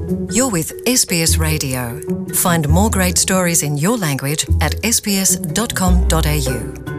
You're with SBS Radio. Find more great stories in your language at sbs.com.au.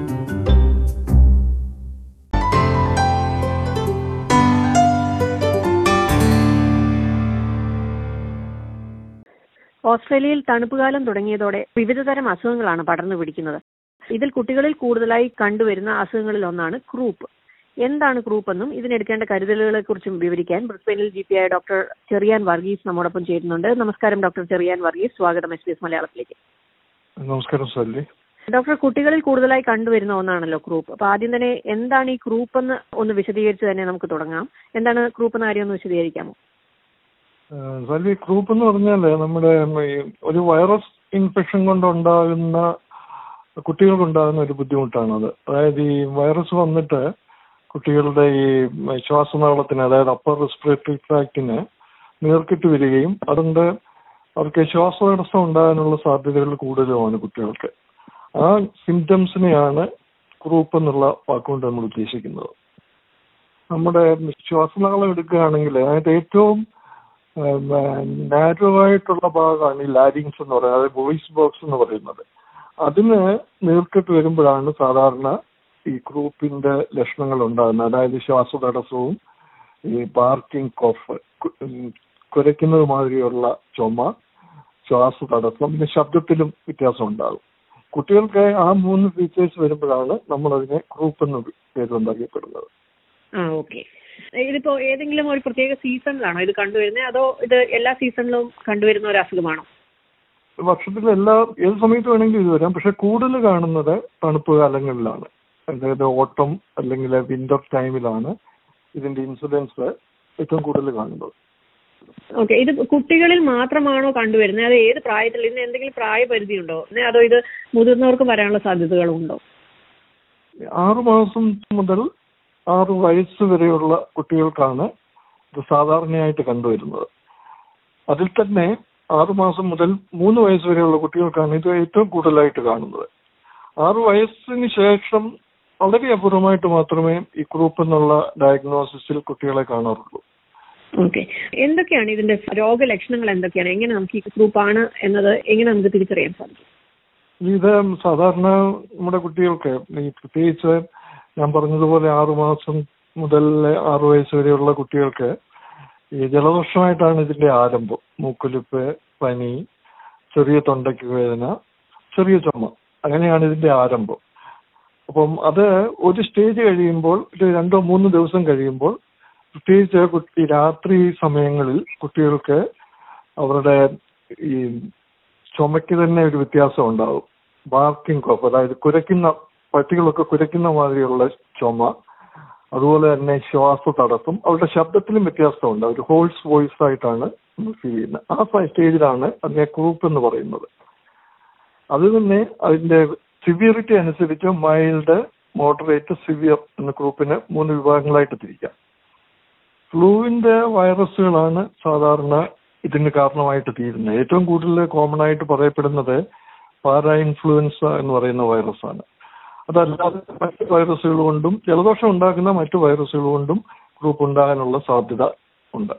ഓസ്ട്രേലിയയിൽ തണുപ്പുകാലം തുടങ്ങിയതോടെ വിവിധതരം അസുഖങ്ങളാണ് പടർന്നു പിടിക്കുന്നത്. ഇതിൽ കുട്ടികളിൽ കൂടുതലായി കണ്ടുവരുന്ന അസുഖങ്ങളിൽ ഒന്നാണ് ക്രൂപ്പ്. എന്താണ് ക്രൂപ്പ് എന്നും ഇതിനെടുക്കേണ്ട കരുതലുകളെ കുറിച്ചും വിവരിക്കാൻ ബ്രിസ്ബെയിനിൽ GP ആയ ഡോക്ടർ ചെറിയാൻ വർഗീസ് നമ്മോടൊപ്പം ചേരുന്നുണ്ട്. നമസ്കാരം ഡോക്ടർ ചെറിയാൻ വർഗീസ്, സ്വാഗതം SBS മലയാളത്തിലേക്ക്. നമസ്കാരം സല്ലി. ഡോക്ടർ, കുട്ടികളിൽ കൂടുതലായി കണ്ടുവരുന്ന ഒന്നാണല്ലോ ക്രൂപ്പ്. അപ്പൊ ആദ്യം തന്നെ എന്താണ് ഈ ക്രൂപ്പ് എന്ന് ഒന്ന് വിശദീകരിച്ച് തന്നെ നമുക്ക് തുടങ്ങാം. എന്താണ് ക്രൂപ്പ് എന്ന കാര്യം ഒന്ന് വിശദീകരിക്കാമോ? സല്ലി, ക്രൂപ്പ് എന്ന് പറഞ്ഞാൽ നമ്മുടെ ഒരു വൈറസ് ഇൻഫെക്ഷൻ കൊണ്ടുണ്ടാകുന്ന കുട്ടികൾക്കുണ്ടാകുന്ന ഒരു ബുദ്ധിമുട്ടാണത്. അതായത് ഈ വൈറസ് വന്നിട്ട് കുട്ടികളുടെ ഈ ശ്വാസനാളത്തിന്, അതായത് അപ്പർ റെസ്പിറേറ്ററി ട്രാക്റ്റിന് നീർക്കെട്ട് വരികയും അതുകൊണ്ട് അവർക്ക് ശ്വാസതടസ്സം ഉണ്ടാകാനുള്ള സാധ്യതകൾ കൂടുതലുമാണ് കുട്ടികൾക്ക്. ആ സിംറ്റംസിനെയാണ് ക്രൂപ്പ് എന്നുള്ള വാക്കുകൊണ്ട് നമ്മൾ ഉദ്ദേശിക്കുന്നത്. നമ്മുടെ ശ്വാസനാളം എടുക്കുകയാണെങ്കിൽ അതിന്റെ ഏറ്റവും നാരോ ആയിട്ടുള്ള ഭാഗമാണ് ഈ ലാരിങ്സ് എന്ന് പറയുന്നത്, അതായത് വോയിസ് ബോക്സ് എന്ന് പറയുന്നത്. അതിന് നീർക്കെട്ട് വരുമ്പോഴാണ് സാധാരണ ഈ ക്രൂപ്പിന്റെ ലക്ഷണങ്ങൾ ഉണ്ടാകുന്നത്. അതായത് ശ്വാസതടസ്സവും ഈ ബാർക്കിംഗ് കോഫ്, കുരയ്ക്കുന്നത് മാതിരിയുള്ള ചുമ, ശ്വാസതടസ്സം, പിന്നെ ശബ്ദത്തിലും വ്യത്യാസം ഉണ്ടാകും. കുട്ടികൾക്ക് ആ 3 ഫീച്ചേഴ്സ് വരുമ്പോഴാണ് നമ്മൾ അതിനെ ക്രൂപ്പ് എന്ന് പേരുണ്ടാക്കിപ്പെടുന്നത്. ഓക്കെ. ഇതിപ്പോ ഏതെങ്കിലും ഒരു പ്രത്യേക സീസണിലാണോ ഇത് കണ്ടുവരുന്നത്, അതോ ഇത് എല്ലാ സീസണിലും കണ്ടുവരുന്ന ഒരു അസുഖമാണോ? വർഷത്തിൽ ഏത് സമയത്ത് വേണമെങ്കിലും ഇത് വരാം. പക്ഷെ കൂടുതൽ കാണുന്നത് തണുപ്പ് കാലങ്ങളിലാണ്. അതായത് ഓട്ടം അല്ലെങ്കിൽ വിന്റർ ടൈമിലാണ് ഇതിന്റെ ഇൻസിഡൻസ് ഏറ്റവും കൂടുതൽ കാണുന്നത്. ഓക്കെ. ഇത് കുട്ടികളിൽ മാത്രമാണോ കണ്ടുവരുന്നത്, അത് ഏത് പ്രായത്തിൽ? ഇതിന് എന്തെങ്കിലും പ്രായപരിധി ഉണ്ടോ, അതോ ഇത് മുതിർന്നവർക്ക് വരാനുള്ള സാധ്യതകളുണ്ടോ? 6 മാസം മുതൽ 6 വയസ്സ് വരെയുള്ള കുട്ടികൾക്കാണ് ഇത് സാധാരണയായിട്ട് കണ്ടുവരുന്നത്. അതിൽ തന്നെ 6 മാസം മുതൽ 3 വയസ്സ് വരെയുള്ള കുട്ടികൾക്കാണ് ഇത് ഏറ്റവും കൂടുതലായിട്ട് കാണുന്നത്. 6 വയസ്സിന് ശേഷം വളരെ അപൂർവമായിട്ട് മാത്രമേ ഈ ക്രൂപ്പ് എന്നുള്ള ഡയഗ്നോസിസിൽ കുട്ടികളെ കാണാറുള്ളൂ. ഓക്കെ. എന്തൊക്കെയാണ് ഇതിന്റെ രോഗലക്ഷണങ്ങൾ, എന്തൊക്കെയാണ്, എങ്ങനെ നമുക്ക് ഈ ക്രൂപ്പ് ആണ് എന്നത് എങ്ങനെ നമുക്ക് തിരിച്ചറിയാൻ സാധിക്കും? ഇത് സാധാരണ നമ്മുടെ കുട്ടികൾക്ക് ഈ പ്രത്യേകിച്ച് ഞാൻ പറഞ്ഞതുപോലെ 6 മാസം മുതൽ 6 വയസ്സ് വരെയുള്ള കുട്ടികൾക്ക് ഈ ജലദോഷമായിട്ടാണ് ഇതിന്റെ ആരംഭം. മൂക്കൊലിപ്പ്, പനി, ചെറിയ തൊണ്ടയ്ക്ക് വേദന, ചെറിയ ചുമ, അങ്ങനെയാണ് ഇതിന്റെ ആരംഭം. അപ്പം അത് ഒരു സ്റ്റേജ് കഴിയുമ്പോൾ, 2-3 ദിവസം കഴിയുമ്പോൾ, പ്രത്യേകിച്ച് ഈ രാത്രി സമയങ്ങളിൽ കുട്ടികൾക്ക് അവരുടെ ഈ ചുമയ്ക്ക് തന്നെ ഒരു വ്യത്യാസം ഉണ്ടാവും. ബാർക്കിംഗ് കോഫ്, അതായത് പട്ടികളൊക്കെ കുരയ്ക്കുന്ന മാതിരിയുള്ള ചുമ, അതുപോലെ തന്നെ ശ്വാസതടസ്സം, അവരുടെ ശബ്ദത്തിലും വ്യത്യാസമുണ്ട്. ഒരു ഹോൾസ് വോയിസ് ആയിട്ടാണ് ഫീൽ ചെയ്യുന്നത്. ആ സ്റ്റേജിലാണ് അതിനെ ക്രൂപ്പ് എന്ന് പറയുന്നത്. അത് തന്നെ അതിന്റെ സിവിയറിറ്റി അനുസരിച്ച് മൈൽഡ്, മോഡറേറ്റ്, സിവിയർ എന്ന ക്രൂപ്പിനെ 3 വിഭാഗങ്ങളായിട്ട് തിരിക്കാം. ഫ്ലൂവിന്റെ വൈറസുകളാണ് സാധാരണ ഇതിന് കാരണമായിട്ട് തീരുന്നത്. ഏറ്റവും കൂടുതൽ കോമൺ ആയിട്ട് പറയപ്പെടുന്നത് പാരാ ഇൻഫ്ലുവൻസ എന്ന് പറയുന്ന വൈറസാണ്. അതല്ലാതെ മറ്റ് വൈറസുകൾ കൊണ്ടും ജലദോഷം ഉണ്ടാക്കുന്ന മറ്റു വൈറസുകൾ കൊണ്ടും ക്രൂപ്പ് ഉണ്ടാകാനുള്ള സാധ്യത ഉണ്ട്.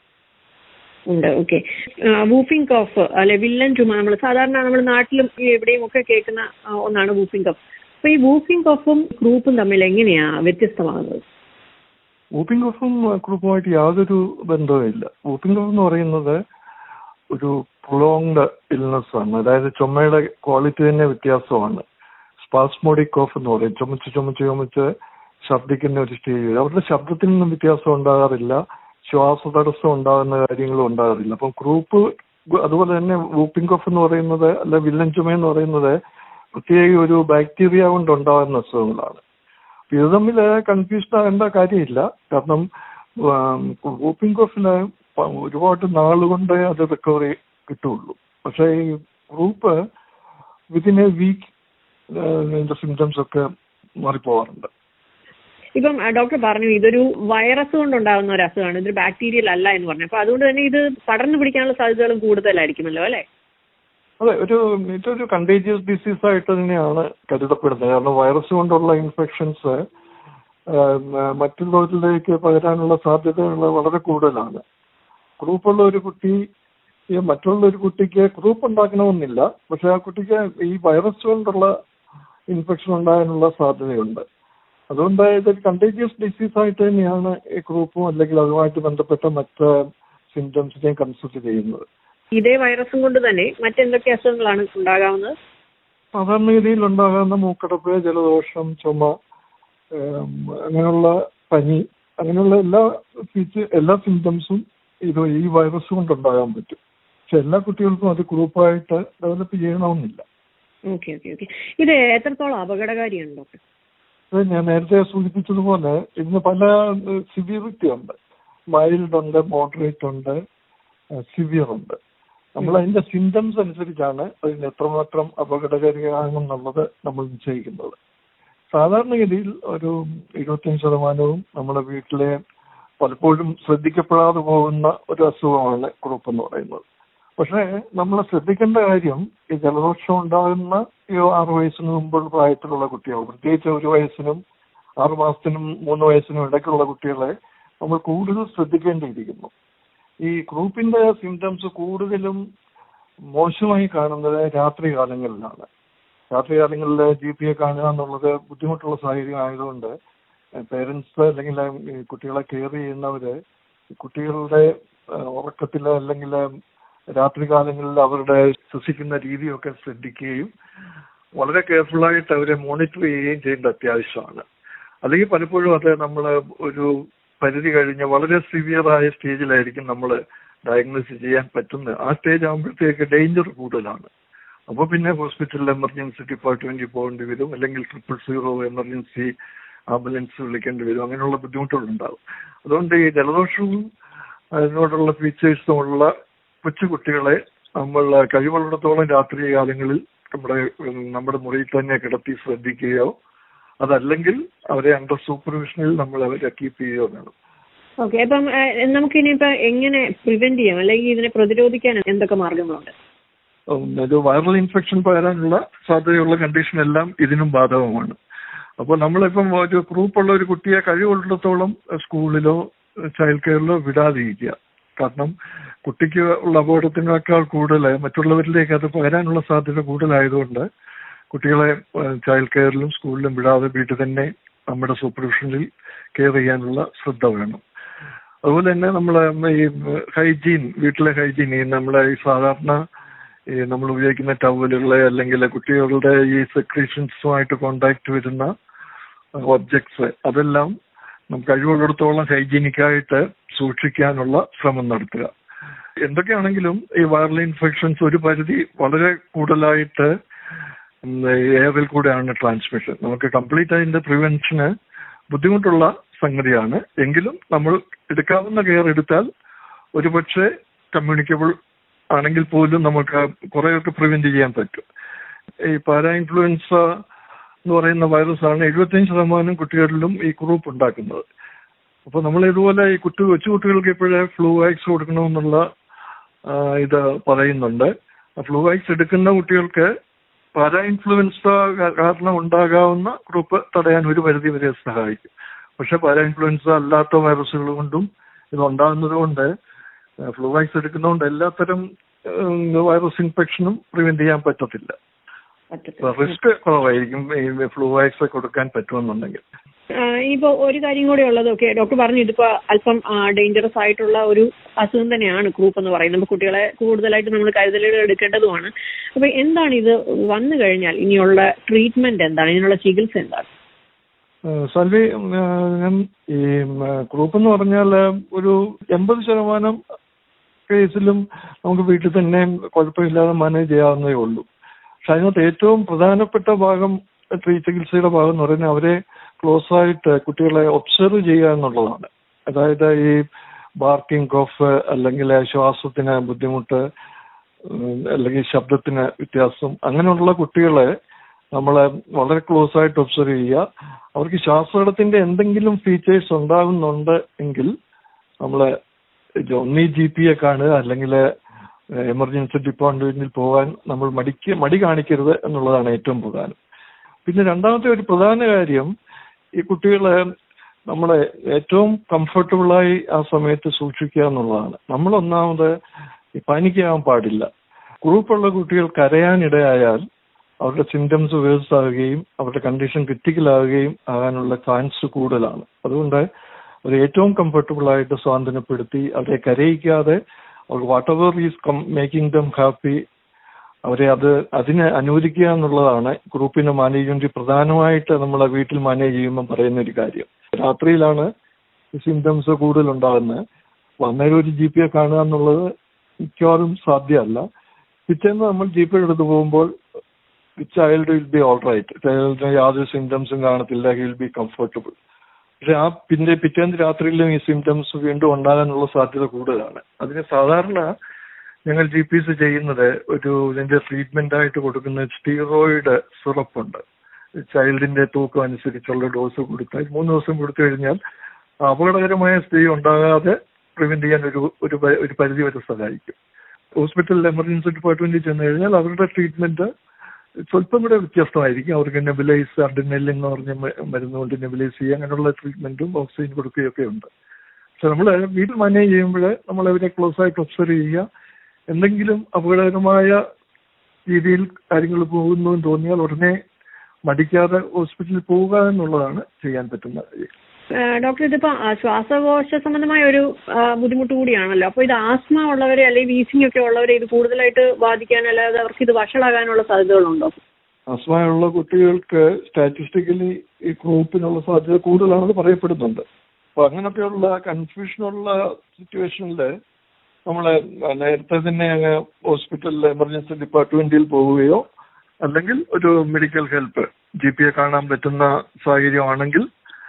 ഓക്കെ. വൂഫിംഗ് കഫ് അല്ലെ വില്ലൻ ചുമ, സാധാരണ നമ്മൾ നാട്ടിലും എവിടെയും ഒക്കെ കേൾക്കുന്ന ഒന്നാണ് വൂഫിംഗ് കഫ്. അപ്പൊ ഈ വൂഫിംഗ് കഫും ക്രൂപ്പും തമ്മിൽ എങ്ങനെയാ വ്യത്യസ്തമാകുന്നത്? വൂപ്പിംഗ് കഫും ക്രൂപ്പുമായിട്ട് യാതൊരു ബന്ധവുമില്ല. വൂപ്പിംഗ് കഫ് എന്ന് പറയുന്നത് ഒരു പ്രൊലോങ്ഡ് ഇൽനെസ് ആണ്. അതായത് ചുമയുടെ ക്വാളിറ്റി തന്നെ വ്യത്യാസമാണ്. സ്പാസ്മോഡിക് കോഫ് എന്ന് പറയും. ചുമച്ച് ശബ്ദിക്കുന്ന ഒരു സ്റ്റേജ്. അവരുടെ ശബ്ദത്തിൽ നിന്നും വ്യത്യാസം ഉണ്ടാകാറില്ല, ശ്വാസതടസ്സം ഉണ്ടാകുന്ന കാര്യങ്ങളും ഉണ്ടാകാറില്ല. അപ്പം ക്രൂപ്പ് അതുപോലെ തന്നെ വൂപ്പിംഗ് കഫ് എന്ന് പറയുന്നത്, അല്ല വില്ലൻ ചുമ എന്ന് പറയുന്നത് പ്രത്യേക ഒരു ബാക്ടീരിയ കൊണ്ട് ഉണ്ടാകുന്ന അസുഖങ്ങളാണ്. ഇത് തമ്മിൽ കൺഫ്യൂഷൻ ആകേണ്ട കാര്യമില്ല. കാരണം വൂപ്പിംഗ് കഫിന് ഒരുപാട് നാളുകൊണ്ട് അത് റിക്കവറി കിട്ടുള്ളൂ. പക്ഷേ ഈ ക്രൂപ്പ് വിത്തിൻ എ വീക്ക് ഇതിന്റെ സിംറ്റംസ് ഒക്കെ മാറിപ്പോവാറുണ്ട്. ഇപ്പം ഡോക്ടർ പറഞ്ഞു ഇതൊരു വൈറസ് കൊണ്ടുണ്ടാകുന്ന ഒരു അസുഖമാണ്, ഇതൊരു ബാക്ടീരിയൽ അല്ല എന്ന് പറഞ്ഞു. അപ്പൊ അതുകൊണ്ട് തന്നെ ഇത് പടർന്നു പിടിക്കാനുള്ള സാധ്യതകളും കൂടുതലായിരിക്കുമല്ലോ അല്ലെ? അതെ, ഇതൊരു കണ്ടേജിയസ് ഡിസീസ് ആയിട്ട് തന്നെയാണ് കരുതപ്പെടുന്നത്. കാരണം വൈറസ് കൊണ്ടുള്ള ഇൻഫെക്ഷൻസ് മറ്റുള്ളവരിലേക്ക് പകരാനുള്ള സാധ്യതകൾ വളരെ കൂടുതലാണ്. ഗ്രൂപ്പുള്ള ഒരു കുട്ടി ഈ മറ്റുള്ള ഒരു കുട്ടിക്ക് ഗ്രൂപ്പ് ഉണ്ടാക്കണമെന്നില്ല, പക്ഷെ ആ കുട്ടിക്ക് ഈ വൈറസ് കൊണ്ടുള്ള ഇൻഫെക്ഷൻ ഉണ്ടാകാനുള്ള സാധ്യതയുണ്ട്. അതുകൊണ്ട് ഇതൊരു കണ്ടേജിയസ് ഡിസീസ് ആയിട്ട് തന്നെയാണ് ഈ ഗ്രൂപ്പും അല്ലെങ്കിൽ അതുമായിട്ട് ബന്ധപ്പെട്ട മറ്റ് സിംറ്റംസിനെയും കൺസിഡർ ചെയ്യുന്നത്. ഇതേ വൈറസും കൊണ്ട് തന്നെ മറ്റെന്തൊക്കെ അസുഖങ്ങളാണ് ഉണ്ടാകാവുന്നത്? സാധാരണഗതിയിൽ ഉണ്ടാകാവുന്ന മൂക്കടപ്പ്, ജലദോഷം, ചുമ, അങ്ങനെയുള്ള പനി, അങ്ങനെയുള്ള എല്ലാ സിംറ്റംസും ഈ വൈറസ് കൊണ്ടുണ്ടാകാൻ പറ്റും. പക്ഷെ എല്ലാ കുട്ടികൾക്കും അത് ഗ്രൂപ്പായിട്ട് ഡെവലപ്പ് ചെയ്യണമെന്നില്ല. Okay okay okay. ഇത് എത്രത്തോളം അപകടകാരിയാണ് ഡോക്ടർ? ഞാൻ നേരത്തെ സൂചിപ്പിച്ചതുപോലെ ഇതിന് പല സിവിയറിറ്റി ഉണ്ട്. മൈൽഡ് ഉണ്ട്, മോഡറേറ്റ് ഉണ്ട്, സിവിയർ ഉണ്ട്. നമ്മൾ അതിന്റെ സിംറ്റംസ് അനുസരിച്ചാണ് അതിന് എത്രമാത്രം അപകടകാരിയാണെന്നുള്ളത് നമ്മൾ നിശ്ചയിക്കുന്നത്. സാധാരണഗതിയിൽ ഒരു 25% നമ്മുടെ വീട്ടിലെ പലപ്പോഴും ശ്രദ്ധിക്കപ്പെടാതെ പോകുന്ന ഒരു അസുഖമാണ് ഗ്രൂപ്പ് എന്ന് പറയുന്നത്. പക്ഷേ നമ്മൾ ശ്രദ്ധിക്കേണ്ട കാര്യം, ഈ ജലദോഷം ഉണ്ടാകുന്ന ഈ 6 വയസ്സിന് മുമ്പുള്ള പ്രായത്തിലുള്ള കുട്ടികൾ, പ്രത്യേകിച്ച് 1 വയസ്സിനും 6 മാസത്തിനും 3 വയസ്സിനും ഇടയ്ക്കുള്ള കുട്ടികളെ നമ്മൾ കൂടുതൽ ശ്രദ്ധിക്കേണ്ടിയിരിക്കുന്നു. ഈ ഗ്രൂപ്പിന്റെ സിംറ്റംസ് കൂടുതലും മോശമായി കാണുന്നത് രാത്രി കാലങ്ങളിലാണ്. രാത്രി കാലങ്ങളിൽ GP കാണുക എന്നുള്ളത് ബുദ്ധിമുട്ടുള്ള സാഹചര്യം ആയതുകൊണ്ട് പേരൻസ് അല്ലെങ്കിൽ കുട്ടികളെ കെയർ ചെയ്യുന്നവര് കുട്ടികളുടെ ഉറക്കത്തിൽ അല്ലെങ്കിൽ രാത്രി കാലങ്ങളിൽ അവരുടെ ശ്വസിക്കുന്ന രീതിയൊക്കെ ശ്രദ്ധിക്കുകയും വളരെ കെയർഫുള്ളായിട്ട് അവരെ മോണിറ്റർ ചെയ്യുകയും ചെയ്യേണ്ട അത്യാവശ്യമാണ്. അല്ലെങ്കിൽ പലപ്പോഴും അത് നമ്മൾ ഒരു പരിധി കഴിഞ്ഞ് വളരെ സിവിയറായ സ്റ്റേജിലായിരിക്കും നമ്മൾ ഡയഗ്നോസ് ചെയ്യാൻ പറ്റുന്നത്. ആ സ്റ്റേജ് ആകുമ്പോഴത്തേക്ക് ഡേഞ്ചർ കൂടുതലാണ്. അപ്പോൾ പിന്നെ ഹോസ്പിറ്റലിൽ എമർജൻസി ഡിപ്പാർട്ട്മെന്റിൽ പോകേണ്ടി വരും, അല്ലെങ്കിൽ 000 എമർജൻസി ആംബുലൻസ് വിളിക്കേണ്ടി വരും. അങ്ങനെയുള്ള ബുദ്ധിമുട്ടുകളുണ്ടാകും. അതുകൊണ്ട് ഈ ജലദോഷവും അതിനോടുള്ള ഫീച്ചേഴ്സും ഉള്ള കൊച്ചുകുട്ടികളെ നമ്മൾ കഴിവുള്ളിടത്തോളം രാത്രി കാലങ്ങളിൽ നമ്മുടെ മുറിയിൽ തന്നെ കിടത്തി ശ്രദ്ധിക്കുകയോ അതല്ലെങ്കിൽ അവരെ അണ്ടർ സൂപ്പർവിഷനിൽ നമ്മൾ അവരെ കീപ്പ് ചെയ്യുകയോ വേണം. ഓക്കെ. അപ്പം നമുക്കിനിയിപ്പോ എങ്ങനെ പ്രിവെന്റ് ചെയ്യാം, അല്ലെങ്കിൽ ഇതിനെ പ്രതിരോധിക്കാൻ എന്തൊക്കെ മാർഗങ്ങളുണ്ട്? ഒരു വൈറൽ ഇൻഫെക്ഷൻ പകരാനുള്ള സാധ്യതയുള്ള കണ്ടീഷൻ എല്ലാം ഇതിനും ബാധകമാണ്. അപ്പോൾ നമ്മളിപ്പം ഒരു ഗ്രൂപ്പുള്ള ഒരു കുട്ടിയെ കഴിവുള്ളിടത്തോളം സ്കൂളിലോ ചൈൽഡ് കെയറിലോ വിടാതിരിക്കുക. കാരണം കുട്ടിക്ക് ഉള്ള അപകടത്തിനേക്കാൾ കൂടുതൽ മറ്റുള്ളവരിലേക്ക് അത് പകരാനുള്ള സാധ്യത കൂടുതലായതുകൊണ്ട് കുട്ടികളെ ചൈൽഡ് കെയറിലും സ്കൂളിലും വിടാതെ വീട്ടിൽ തന്നെ നമ്മുടെ സൂപ്പർവിഷനിൽ കെയർ ചെയ്യാനുള്ള ശ്രദ്ധ വേണം. അതുപോലെ തന്നെ നമ്മൾ ഈ ഹൈജീൻ, വീട്ടിലെ ഹൈജീൻ, നമ്മളെ ഈ സാധാരണ നമ്മൾ ഉപയോഗിക്കുന്ന ടവലുകളെ അല്ലെങ്കിൽ കുട്ടികളുടെ ഈ സെക്രീഷൻസുമായിട്ട് കോണ്ടാക്ട് വരുന്ന ഒബ്ജക്ട്സ് അതെല്ലാം നമുക്ക് കഴിവുള്ളിടത്തോളം ഹൈജീനിക്കായിട്ട് സൂക്ഷിക്കാനുള്ള ശ്രമം നടത്തുക. എന്തൊക്കെയാണെങ്കിലും ഈ വൈറൽ ഇൻഫെക്ഷൻസ് ഒരു പരിധി വളരെ കൂടുതലായിട്ട് എയറിൽ കൂടെയാണ് ട്രാൻസ്മിഷൻ. നമുക്ക് കംപ്ലീറ്റ് അതിന്റെ പ്രിവെൻഷന് ബുദ്ധിമുട്ടുള്ള സംഗതിയാണ്. എങ്കിലും നമ്മൾ എടുക്കാവുന്ന കെയർ എടുത്താൽ ഒരുപക്ഷെ കമ്മ്യൂണിക്കബിൾ ആണെങ്കിൽ പോലും നമുക്ക് കുറേയൊക്കെ പ്രിവെന്റ് ചെയ്യാൻ പറ്റും. ഈ പാരാ ഇൻഫ്ലുവൻസ എന്ന് പറയുന്ന വൈറസാണ് 75% കുട്ടികളിലും ഈ ഗ്രൂപ്പ് ഉണ്ടാക്കുന്നത്. അപ്പോൾ നമ്മൾ ഇതുപോലെ ഈ കൊച്ചു കുട്ടികൾക്ക് ഇപ്പോഴേ ഫ്ലൂ വാക്സ് കൊടുക്കണമെന്നുള്ള ഇത് പറയുന്നുണ്ട്. ഫ്ലൂ വാക്സ് എടുക്കുന്ന കുട്ടികൾക്ക് പാരാ ഇൻഫ്ലുവൻസ കാരണം ഉണ്ടാകാവുന്ന ഗ്രൂപ്പ് തടയാൻ ഒരു പരിധി വരെ സഹായിക്കും. പക്ഷെ പാരാ ഇൻഫ്ലുവൻസ അല്ലാത്ത വൈറസുകൾ കൊണ്ടും ഇതുണ്ടാകുന്നത് കൊണ്ട് ഫ്ലൂ വാക്സ് എടുക്കുന്നതുകൊണ്ട് എല്ലാത്തരം വൈറസ് ഇൻഫെക്ഷനും പ്രിവെന്റ് ചെയ്യാൻ പറ്റത്തില്ല. റിസ്ക് കുറവായിരിക്കും ഈ ഫ്ലൂ വാക്സ് കൊടുക്കാൻ പറ്റുമെന്നുണ്ടെങ്കിൽ. ഇപ്പൊ ഒരു കാര്യം കൂടെ ഉള്ളത്, ഓക്കെ ഡോക്ടർ പറഞ്ഞു ഇതിപ്പോ അല്പം ഡേഞ്ചറസ് ആയിട്ടുള്ള ഒരു അസുഖം തന്നെയാണ് ഗ്രൂപ്പ് എന്ന് പറയുന്നത്. കുട്ടികളെ കൂടുതലായിട്ട് നമ്മൾ കരുതലുകൾ എടുക്കേണ്ടതുമാണ്. അപ്പൊ എന്താണ് ഇത് വന്നു കഴിഞ്ഞാൽ ഇനിയുള്ള ട്രീറ്റ്മെന്റ് എന്താണ്, ഇതിനുള്ള ചികിത്സ എന്താണ്? സാൽവി, ഈ ഗ്രൂപ്പ് എന്ന് പറഞ്ഞാൽ ഒരു 80% കേസിലും നമുക്ക് വീട്ടിൽ തന്നെ കുഴപ്പമില്ലാതെ മാനേജ് ചെയ്യാവുന്നതേ ഉള്ളൂ. പക്ഷെ അതിനകത്ത് ഏറ്റവും പ്രധാനപ്പെട്ട ഭാഗം ചികിത്സയുടെ ഭാഗം എന്ന് പറയുന്നത് അവരെ ക്ലോസ് ആയിട്ട് കുട്ടികളെ ഒബ്സർവ് ചെയ്യുക എന്നുള്ളതാണ്. അതായത് ഈ ബാർക്കിംഗ്, കോഫ്, അല്ലെങ്കിൽ ശ്വാസത്തിന് ബുദ്ധിമുട്ട്, അല്ലെങ്കിൽ ശബ്ദത്തിന് വ്യത്യാസം, അങ്ങനെയുള്ള കുട്ടികളെ നമ്മൾ വളരെ ക്ലോസ് ആയിട്ട് ഒബ്സർവ് ചെയ്യുക. അവർക്ക് ശ്വാസകടത്തിന്റെ എന്തെങ്കിലും ഫീച്ചേഴ്സ് ഉണ്ടാകുന്നുണ്ട് എങ്കിൽ നമ്മൾ ഒന്നീ GP കാണുക, അല്ലെങ്കിൽ എമർജൻസി ഡിപ്പാർട്ട്മെന്റിൽ പോകാൻ നമ്മൾ മടി കാണിക്കരുത് എന്നുള്ളതാണ് ഏറ്റവും പ്രധാനം. പിന്നെ രണ്ടാമത്തെ ഒരു പ്രധാന കാര്യം, ഈ കുട്ടികളെ നമ്മളെ ഏറ്റവും കംഫർട്ടബിളായി ആ സമയത്ത് സൂക്ഷിക്കുക എന്നുള്ളതാണ്. നമ്മളൊന്നാമത് പാനിക്കാവാൻ പാടില്ല. ഗ്രൂപ്പുള്ള കുട്ടികൾ കരയാനിടയായാൽ അവരുടെ സിംറ്റംസ് വേഴ്സ് ആവുകയും അവരുടെ കണ്ടീഷൻ ക്രിറ്റിക്കലാവുകയും ആകാനുള്ള ചാൻസ് കൂടുതലാണ്. അതുകൊണ്ട് അവർ ഏറ്റവും കംഫർട്ടബിൾ ആയിട്ട് സ്വാതന്ത്ര്യപ്പെടുത്തി അവരെ കരയിക്കാതെ അവർ whatever is making them happy അവരെ അതിനെ അനുവദിക്കുക എന്നുള്ളതാണ് ഗ്രൂപ്പിന്റെ മാനേജ്മെന്റ് പ്രധാനമായിട്ട് നമ്മളെ വീട്ടിൽ മാനേജ് ചെയ്യുമ്പോൾ പറയുന്ന ഒരു കാര്യം. രാത്രിയിലാണ് സിംറ്റംസ് കൂടുതൽ ഉണ്ടാകുന്നത്. അന്നേരം ഒരു GP കാണുക എന്നുള്ളത് മിക്കവാറും സാധ്യമല്ല. പിറ്റേന്ന് നമ്മൾ GP എടുത്ത് പോകുമ്പോൾ child will be all right, ചൈൽഡിന് യാതൊരു സിംറ്റംസും കാണത്തില്ല, ഹി വിൽ ബി കംഫർട്ടബിൾ. പക്ഷെ പിറ്റേന്ന് രാത്രിയിലും ഈ സിംറ്റംസ് വീണ്ടും ഉണ്ടാകാനുള്ള സാധ്യത കൂടുതലാണ്. അതിന് സാധാരണ ഞങ്ങൾ GPs ചെയ്യുന്നത് ഇതിന്റെ ട്രീറ്റ്മെന്റ് ആയിട്ട് കൊടുക്കുന്ന സ്റ്റീറോയിഡ് സിറപ്പുണ്ട്. ചൈൽഡിന്റെ തൂക്കം അനുസരിച്ചുള്ള ഡോസ് കൊടുത്താൽ 3 ദിവസം കൊടുത്തു കഴിഞ്ഞാൽ അപകടകരമായ സ്ഥിതി ഉണ്ടാകാതെ പ്രിവെന്റ് ചെയ്യാൻ ഒരു പരിധി വരെ സഹായിക്കും. ഹോസ്പിറ്റലിൽ എമർജൻസി ഡിപ്പാർട്ട്മെന്റിൽ ചെന്ന് കഴിഞ്ഞാൽ അവരുടെ ട്രീറ്റ്മെന്റ് സ്വല്പം കൂടെ വ്യത്യസ്തമായിരിക്കും. അവർക്ക് നെബുലൈസ് അഡ്രിനലിൻ എന്ന് പറഞ്ഞ മരുന്ന് കൊണ്ട് നെബുലൈസ് ചെയ്യുക, അങ്ങനെയുള്ള ട്രീറ്റ്മെന്റും ഓക്സിജൻ കൊടുക്കുകയൊക്കെ ഉണ്ട്. പക്ഷെ നമ്മൾ വീട്ടിൽ മാനേജ് ചെയ്യുമ്പോൾ നമ്മൾ അവരെ ക്ലോസ് ആയിട്ട് ഒബ്സർവ് ചെയ്യുക. എന്തെങ്കിലും അപകടകരമായ രീതിയിൽ കാര്യങ്ങൾ പോകുന്നു എന്ന് തോന്നിയാൽ ഉടനെ മടിക്കാതെ ഹോസ്പിറ്റലിൽ പോവുക എന്നുള്ളതാണ് ചെയ്യാൻ പറ്റുന്ന കാര്യം. ഡോക്ടർ, ഇതിപ്പോ ശ്വാസകോശ സംബന്ധമായ ഒരു ബുദ്ധിമുട്ട് കൂടിയാണല്ലോ. അപ്പൊ ഇത് ആസ്മ ഉള്ളവരെ അല്ലെങ്കിൽ വീസിംഗ് ഒക്കെ ഉള്ളവരെ ഇത് കൂടുതലായിട്ട് ബാധിക്കാൻ, അല്ലാതെ അവർക്ക് ഇത് വഷളാകാനുള്ള സാധ്യതകളുണ്ടോ? ആസ്മ ഉള്ള കുട്ടികൾക്ക് സ്റ്റാറ്റിസ്റ്റിക്കലി ഈ ഗ്രൂപ്പിനുള്ള സാധ്യത കൂടുതലാണെന്ന് പറയപ്പെടുന്നുണ്ട്. അപ്പൊ അങ്ങനത്തെയുള്ള കൺഫ്യൂഷനുള്ള സിറ്റുവേഷനിൽ നമ്മളെ നേരത്തെ തന്നെ അങ്ങ് ഹോസ്പിറ്റലിൽ എമർജൻസി ഡിപ്പാർട്ട്മെന്റിൽ പോവുകയോ അല്ലെങ്കിൽ ഒരു മെഡിക്കൽ ഹെൽപ്പ് GP കാണാൻ പറ്റുന്ന സാഹചര്യമാണെങ്കിൽ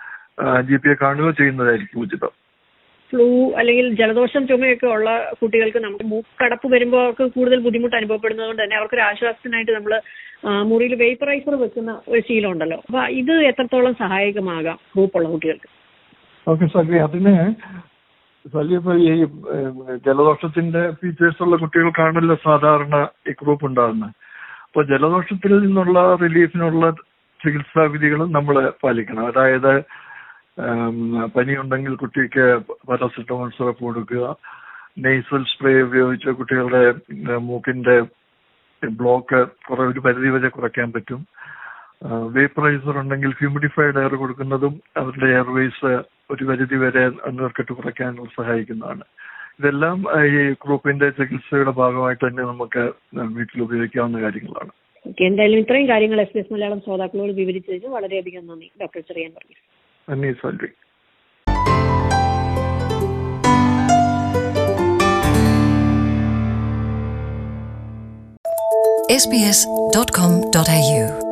GP കാണുകയോ ചെയ്യുന്നതായിരിക്കും ഉചിതം. ഫ്ലൂ അല്ലെങ്കിൽ ജലദോഷം ചുമയൊക്കെ ഉള്ള കുട്ടികൾക്ക് നമുക്ക് മൂക്കടപ്പ് വരുമ്പോൾ അവർക്ക് കൂടുതൽ ബുദ്ധിമുട്ട് അനുഭവപ്പെടുന്നത് കൊണ്ട് തന്നെ അവർക്കൊരു ആശ്വാസത്തിനായിട്ട് നമ്മൾ മുറിയിൽ വേപ്പറൈസർ വെക്കുന്ന ഒരു ശീലം ഉണ്ടല്ലോ. അപ്പൊ ഇത് എത്രത്തോളം സഹായകമാകാം ഗ്രൂപ്പുള്ള കുട്ടികൾക്ക്? ഓക്കെ സല്ലി, അതിന് ഇപ്പൊ ഈ ജലദോഷത്തിന്റെ ഫീച്ചേഴ്സ് ഉള്ള കുട്ടികൾക്കാണല്ലോ സാധാരണ ഈ ഗ്രൂപ്പ് ഉണ്ടാകുന്നത്. അപ്പോൾ ജലദോഷത്തിൽ നിന്നുള്ള റിലീഫിനുള്ള ചികിത്സാ വിധികളും നമ്മൾ പാലിക്കണം. അതായത് പനിയുണ്ടെങ്കിൽ കുട്ടിക്ക് പാരാസിറ്റമോൾ സിറപ്പ് കൊടുക്കുക, നെയ്സൽ സ്പ്രേ ഉപയോഗിച്ച് കുട്ടികളുടെ മൂക്കിന്റെ ബ്ലോക്ക് ഒരു പരിധി വരെ കുറയ്ക്കാൻ പറ്റും. വേപ്പറൈസർ ഉണ്ടെങ്കിൽ ഹ്യൂമിഡിഫൈഡ് എയർ കൊടുക്കുന്നതും അവരുടെ എയർവേസ് ഒരു പരിധി വരെ നീർക്കെട്ട് കുറയ്ക്കാനുള്ള സഹായിക്കുന്നതാണ്. ഇതെല്ലാം ഈ ഗ്രൂപ്പിന്റെ ചികിത്സയുടെ ഭാഗമായിട്ട് തന്നെ നമുക്ക് വീട്ടിൽ ഉപയോഗിക്കാവുന്ന കാര്യങ്ങളാണ്. എന്തായാലും ഇത്രയും കാര്യങ്ങൾ SBS മലയാളം ശ്രോതാക്കളോട് വിവരിച്ചതിന് വളരെയധികം നന്ദി ഡോക്ടർ ചെറിയാൻ പറഞ്ഞു. നന്ദി സൽവി. sbs.com.au